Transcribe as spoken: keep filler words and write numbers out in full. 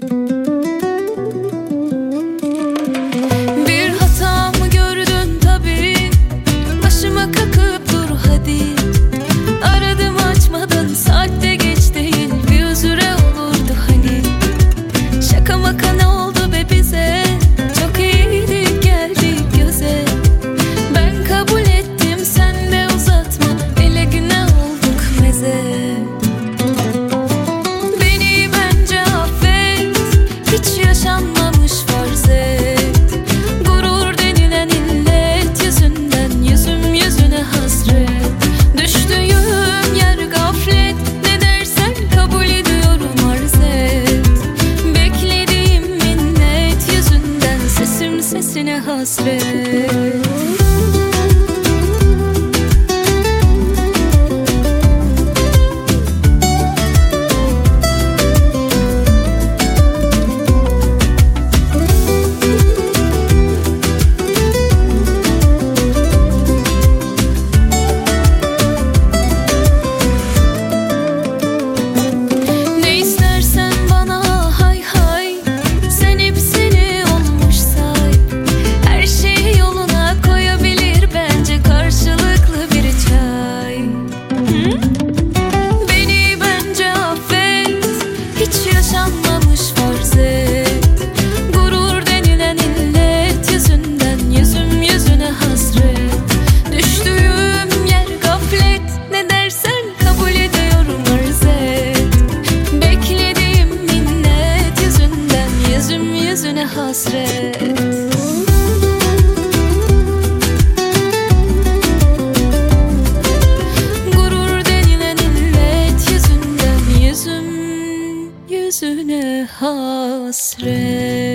Bir hata mı gördün tabii, başıma kakıp dur hadi. Aradım açmadın, saatte geç değil, bir özüre olurdu hani. Şaka maka ne oldu be bize, çok iyiydik geldik göze. Ben kabul ettim, sen de uzatma, ele güne olduk meze. Beni bence affet, hiç yaşanmamış farz et. Gurur denilen illet yüzünden yüzüm yüzüne hasret. Düştüğüm yer gaflet, ne dersen kabul ediyorum arz et. Beklediğim minnet yüzünden sesim sesine hasret. Ne istersen bana hay hay, sen hepsini olmuş say. Her şeyi yoluna koyabilir bence karşılıklı bir çay. Hı? Beni bence affet, hiç yaşanmamış farz et. Gurur denilen illet yüzünden yüzüm yüzüne hasret. Düştüğüm yer gaflet, ne dersen kabul ediyorum arz et. Beklediğim minnet yüzünden yüzüm yüzüne hasret. Gurur denilen illet yüzünden yüzüm yüzüne hasret.